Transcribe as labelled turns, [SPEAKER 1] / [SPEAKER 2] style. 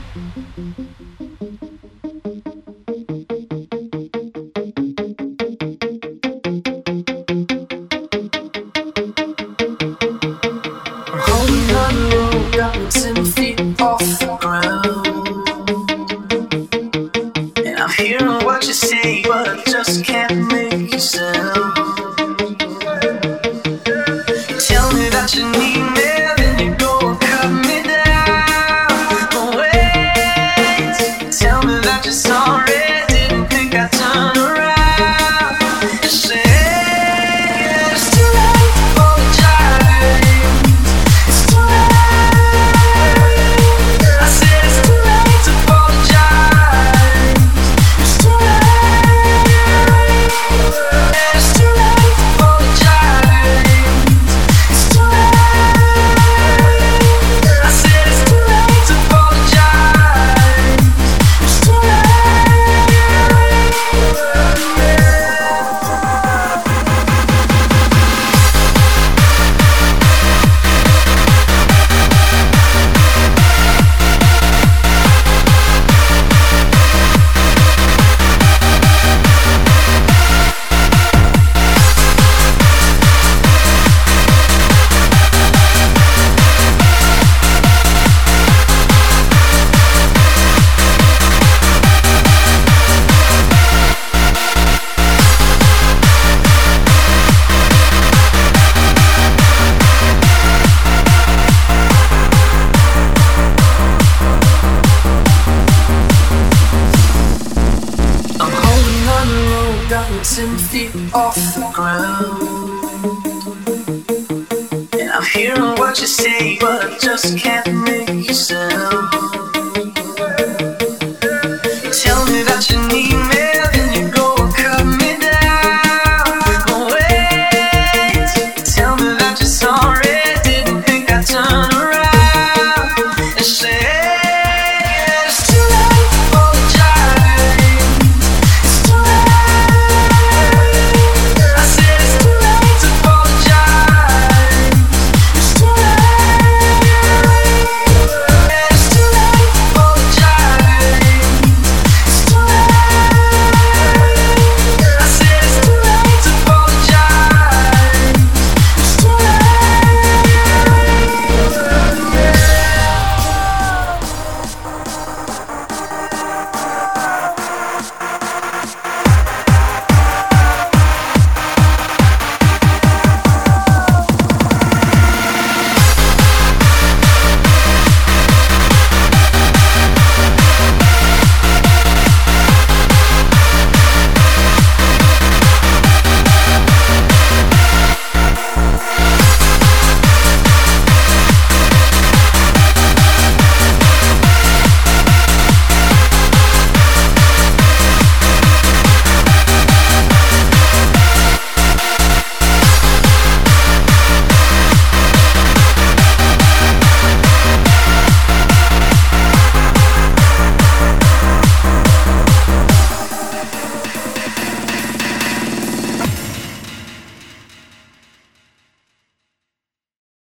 [SPEAKER 1] Holding on the road, got me 10 feet off the ground. And I'm hearing what you say, but I just can't make a sound. You tell me that you need me, then you go and cut me down. But wait, you tell me that you're sorry, didn't think I'd turn around. You say it's too late to apologize. It's too late. I said it's too late to apologize. It's too late. It's too late to apologize. It's too late. I said it's too late to apologize. It's too late. I'm holding on the road, got me 10 feet off the ground. And I'm hearing what you say, but I just can't make a sound.